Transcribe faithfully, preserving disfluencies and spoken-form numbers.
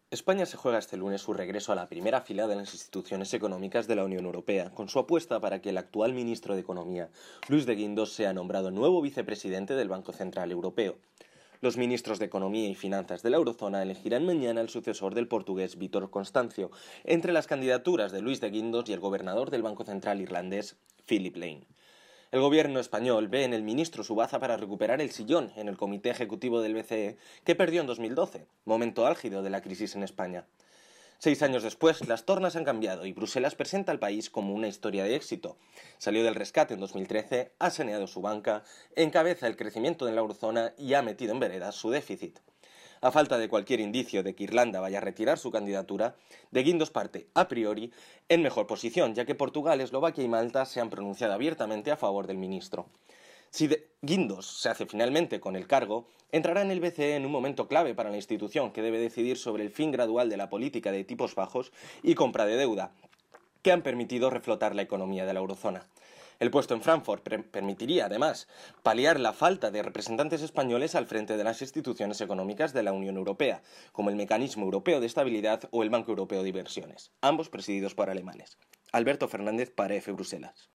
España se juega este lunes su regreso a la primera fila de las instituciones económicas de la Unión Europea, con su apuesta para que el actual ministro de Economía, Luis de Guindos, sea nombrado nuevo vicepresidente del Banco Central Europeo. Los ministros de Economía y Finanzas de la Eurozona elegirán mañana al sucesor del portugués Vítor Constancio, entre las candidaturas de Luis de Guindos y el gobernador del Banco Central irlandés, Philip Lane. El gobierno español ve en el ministro su baza para recuperar el sillón en el comité ejecutivo del B C E que perdió en dos mil doce, momento álgido de la crisis en España. Seis años después, las tornas han cambiado y Bruselas presenta al país como una historia de éxito. Salió del rescate en dos mil trece, ha saneado su banca, encabeza el crecimiento de la eurozona y ha metido en veredas su déficit. A falta de cualquier indicio de que Irlanda vaya a retirar su candidatura, De Guindos parte, a priori, en mejor posición, ya que Portugal, Eslovaquia y Malta se han pronunciado abiertamente a favor del ministro. Si De Guindos se hace finalmente con el cargo, entrará en el B C E en un momento clave para la institución, que debe decidir sobre el fin gradual de la política de tipos bajos y compra de deuda, que han permitido reflotar la economía de la eurozona. El puesto en Frankfurt permitiría, además, paliar la falta de representantes españoles al frente de las instituciones económicas de la Unión Europea, como el Mecanismo Europeo de Estabilidad o el Banco Europeo de Inversiones, ambos presididos por alemanes. Alberto Fernández para F. Bruselas.